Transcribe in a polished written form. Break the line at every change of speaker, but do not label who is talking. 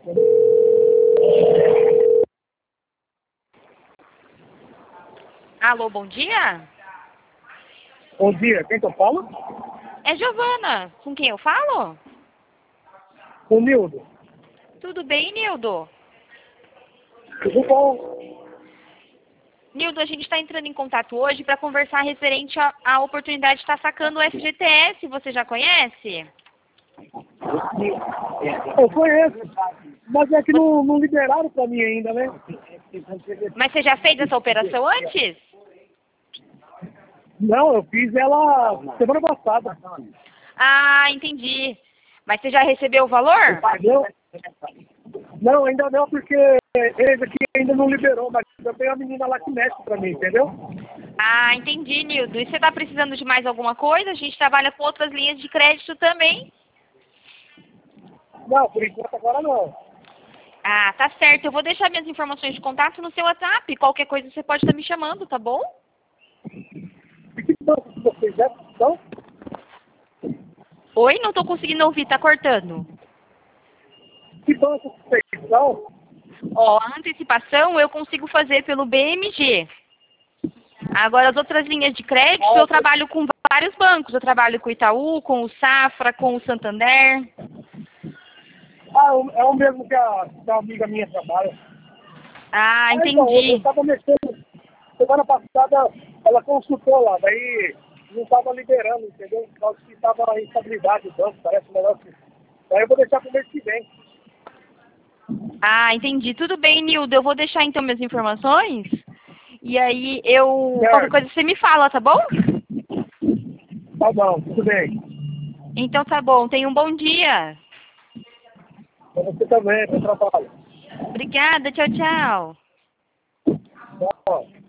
Alô, bom dia?
Bom dia, quem que eu falo?
É Giovana. Com quem eu falo?
O Nildo.
Tudo bem, Nildo?
Tudo bom?
Nildo, a gente está entrando em contato hoje para conversar referente à oportunidade de estar sacando o FGTS. Você já conhece?
Eu conheço, mas é que não liberaram pra mim ainda, né?
Mas você já fez essa operação antes?
Não, eu fiz ela semana passada.
Ah, entendi. Mas você já recebeu o valor?
Entendeu? Não, ainda não, porque eles aqui ainda não liberou, mas eu tenho a menina lá que mexe pra mim, entendeu?
Ah, entendi, Nildo. E você está precisando de mais alguma coisa? A gente trabalha com outras linhas de crédito também.
Não, por enquanto agora não.
Ah, tá certo. Eu vou deixar minhas informações de contato no seu WhatsApp. Qualquer coisa você pode estar me chamando, tá bom?
E que banco que vocês são?
Oi, não tô conseguindo ouvir, tá cortando.
Que banco que vocês são?
Ó, a antecipação eu consigo fazer pelo BMG. Agora, as outras linhas de crédito, eu trabalho com vários bancos. Eu trabalho com o Itaú, com o Safra, com o Santander.
Ah, é o mesmo que a amiga minha trabalha.
Ah,
Então, eu
entendi.
estava mexendo, semana passada ela consultou lá, daí não estava liberando, entendeu? Por causa que estava a instabilidade do banco, parece um negócio. Daí eu vou deixar para o mês que vem.
Ah, entendi. Tudo bem, Nildo. Eu vou deixar então minhas informações. E aí qualquer
Certo.
coisa você me fala, tá bom?
Tá bom, tudo bem.
Então tá bom. Tenha um bom dia.
Para você também, bom trabalho.
Obrigada. Tchau, tchau.
Tchau.